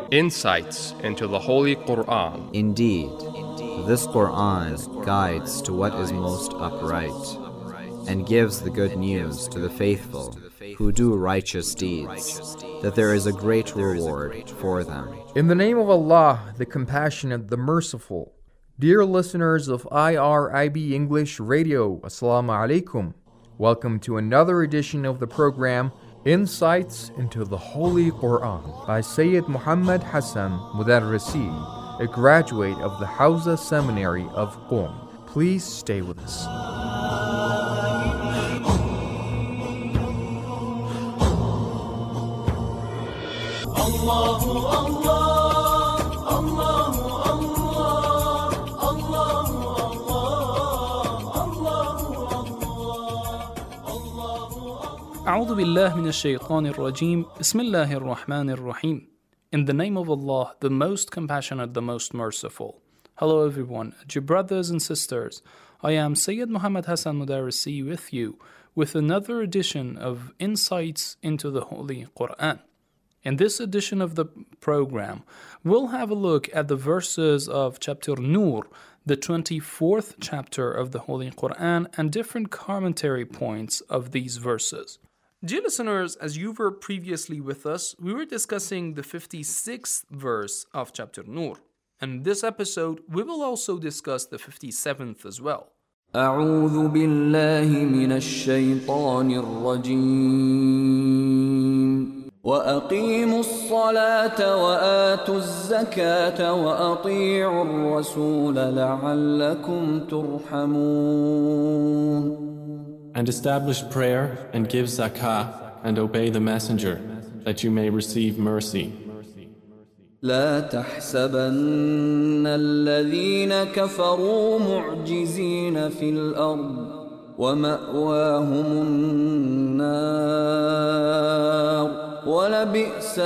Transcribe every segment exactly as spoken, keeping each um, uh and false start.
Insights into the Holy Quran. Indeed, this Quran guides to what is most upright, and gives the good news to the faithful who do righteous deeds, that there is a great reward for them. In the name of Allah, the Compassionate, the Merciful. Dear listeners of I R I B English Radio, Assalamu alaikum. Welcome to another edition of the program, Insights into the Holy Quran, by Sayyid Muhammad Hassan Mudarrisi, a graduate of the Hawza Seminary of Qom. Please stay with us. Allahu Allah, Allahu Allah, Allahu Allah, Allahu Allah. أعوذ بالله من الشيطان الرجيم. بسم الله الرحمن الرحيم. In the name of Allah, the most compassionate, the most merciful. Hello everyone, dear brothers and sisters. I am Sayyid Muhammad Hassan Mudarrisi with you with another edition of Insights into the Holy Quran. In this edition of the program, we'll have a look at the verses of chapter Nur, the twenty-fourth chapter of the Holy Quran, and different commentary points of these verses. Dear listeners, as you were previously with us, we were discussing the fifty-sixth verse of chapter Nur. And in this episode, we will also discuss the fifty-seventh as well. أعوذ بالله من الشيطان الرجيم. وأقيموا الصلاة وآتوا الزكاة وأطيعوا الرسول لعلكم ترحمون. And establish prayer and give zakah and obey the messenger that you may receive mercy. لا تحسبن الذين كفروا معجزين في الأرض ومأواهم النار وَلَبِئْسَ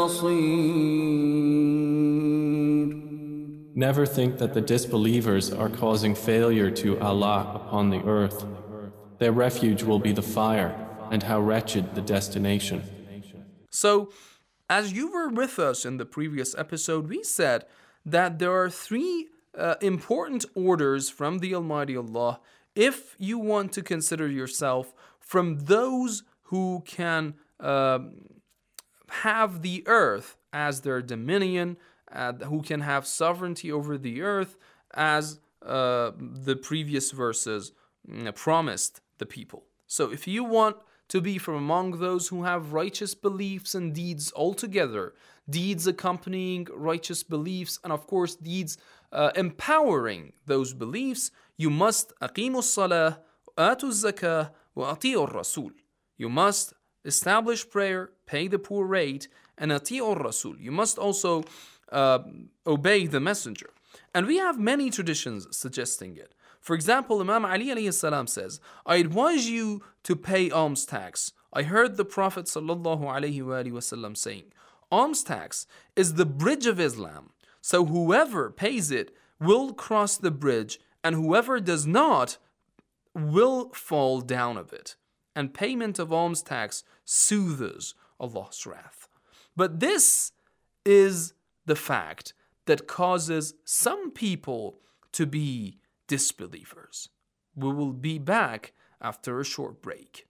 الْمَصِيرُ. Never think that the disbelievers are causing failure to Allah upon the earth. Their refuge will be the fire, and how wretched the destination. So, as you were with us in the previous episode, we said that there are three uh, important orders from the Almighty Allah if you want to consider yourself from those who can uh, have the earth as their dominion, uh, who can have sovereignty over the earth, as uh, the previous verses uh, promised the people. So if you want to be from among those who have righteous beliefs and deeds altogether, deeds accompanying righteous beliefs, and of course deeds uh, empowering those beliefs, you must أقيموا الصلاة وآتوا الزكاة وأطيعوا الرسول. You must establish prayer, pay the poor rate, and ati'ur rasul. You must also uh, obey the messenger. And we have many traditions suggesting it. For example, Imam Ali alayhi salam says, I advise you to pay alms tax. I heard the Prophet sallallahu alayhi wa sallam saying, alms tax is the bridge of Islam. So whoever pays it will cross the bridge, and whoever does not will fall down of it. And payment of alms tax soothes Allah's wrath. But this is the fact that causes some people to be disbelievers. We will be back after a short break.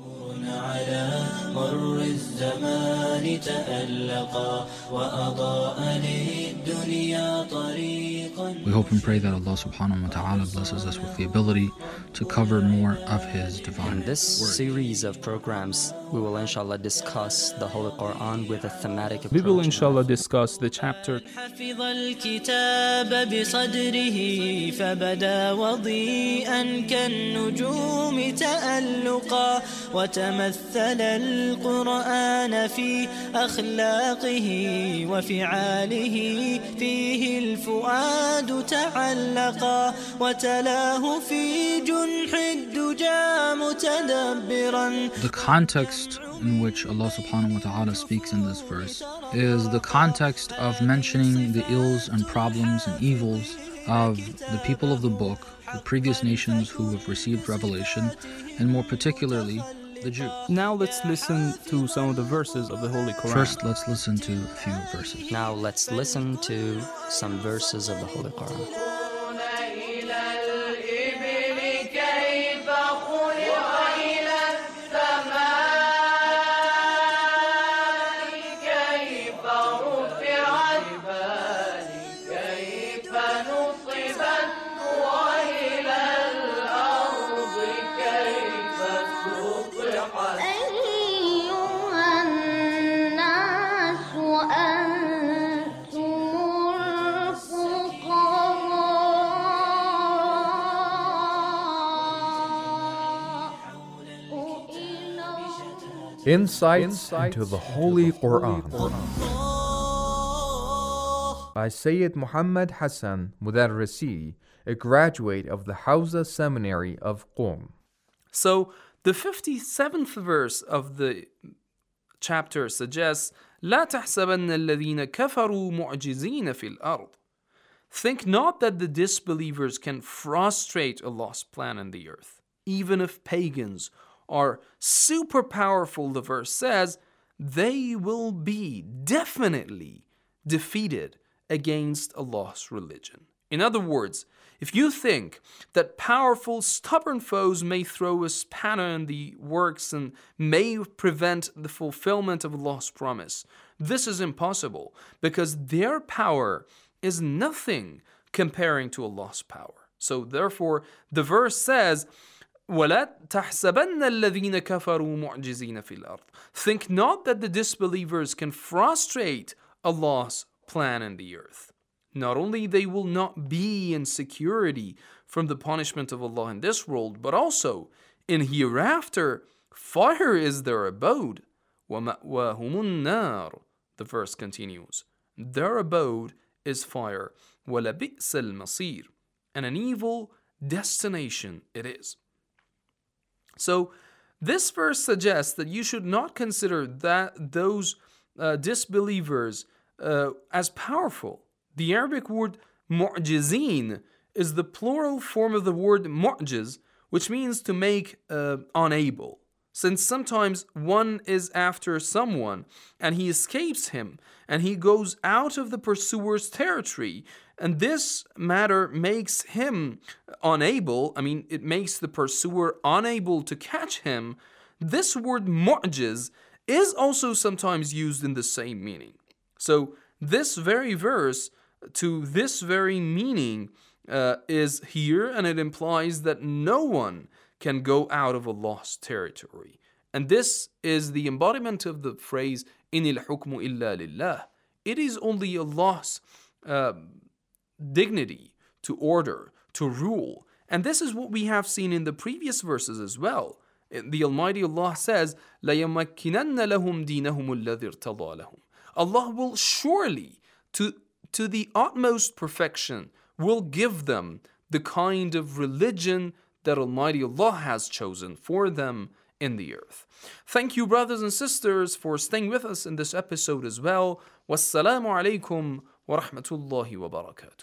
We hope and pray that Allah subhanahu wa ta'ala blesses us with the ability to cover more of His divine In this word. series of programs, we will inshallah discuss the Holy Quran with a thematic approach. We will inshallah discuss the chapter حفظ الكتاب بصدره فبدا وضيئا كالنجوم تألقا وتمثل القرآن في أخلاقه وفعاله فيه الفؤاد تعلقا وتلاه في جنح الدجى متدبرا. The context in which Allah subhanahu wa ta'ala speaks in this verse is the context of mentioning the ills and problems and evils of the people of the book, the previous nations who have received revelation, and more particularly the Jew. Now let's listen to some of the verses of the Holy Quran. First, let's listen to a few verses. Now let's listen to some verses of the Holy Quran. Insights, Insights into the Holy Quran by Sayyid Muhammad Hassan Mudarrisi, a graduate of the Hawza Seminary of Qom. So, the fifty-seventh verse of the chapter suggests, لا تحسبن الذين كفروا معجزين في الأرض. Think not that the disbelievers can frustrate Allah's plan in the earth. Even if pagans are super powerful, the verse says, they will be definitely defeated against Allah's religion. In other words, if you think that powerful, stubborn foes may throw a spanner in the works and may prevent the fulfillment of Allah's promise, this is impossible because their power is nothing comparing to Allah's power. So therefore, the verse says, وَلَا تَحْسَبَنَّ الَّذِينَ كَفَرُوا مُعْجِزِينَ فِي الْأَرْضِ. Think not that the disbelievers can frustrate Allah's plan in the earth. Not only they will not be in security from the punishment of Allah in this world, but also in hereafter, fire is their abode. وَمَأْوَاهُمُ النَّارُ. The verse continues. Their abode is fire. وَلَبِئْسَ الْمَصِيرُ. And an evil destination it is. So, this verse suggests that you should not consider that those uh, disbelievers uh, as powerful. The Arabic word mu'jizeen is the plural form of the word mu'jiz, which means to make uh, unable. Since sometimes one is after someone and he escapes him and he goes out of the pursuer's territory, and this matter makes him unable, I mean, it makes the pursuer unable to catch him. This word mu'jiz is also sometimes used in the same meaning. So this very verse to this very meaning uh, is here, and it implies that no one can go out of Allah's territory. And this is the embodiment of the phrase, إِنِ الْحُكْمُ إِلَّا لِلَّهِ. It is only Allah's uh, dignity to order, to rule. And this is what we have seen in the previous verses as well. The Almighty Allah says, لَيَمَكِّنَنَّ لَهُمْ دِينَهُمُ الَّذِي ارْتَضَى لَهُمْ. Allah will surely, to, to the utmost perfection, will give them the kind of religion that Almighty Allah has chosen for them in the earth. Thank you, brothers and sisters, for staying with us in this episode as well. Wassalamu alaikum wa rahmatullahi wa barakatuh.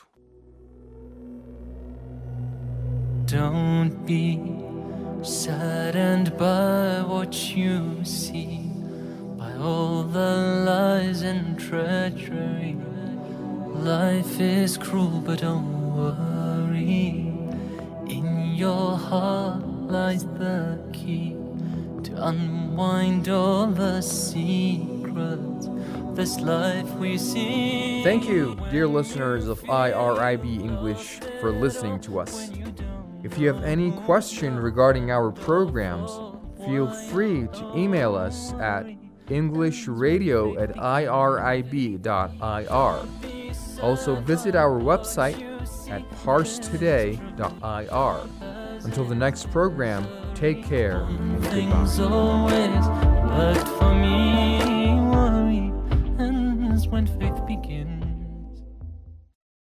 Don't be saddened by what you see, by all the lies and treachery. Life is cruel, but don't worry. In your heart lies the key to unwind all the secrets of this life we see. Thank you, dear listeners of I R I B English, for listening to us. If you have any question regarding our programs, feel free to email us at englishradio at irib dot I R. Also visit our website at parse today dot I R. Until the next program, take care and goodbye.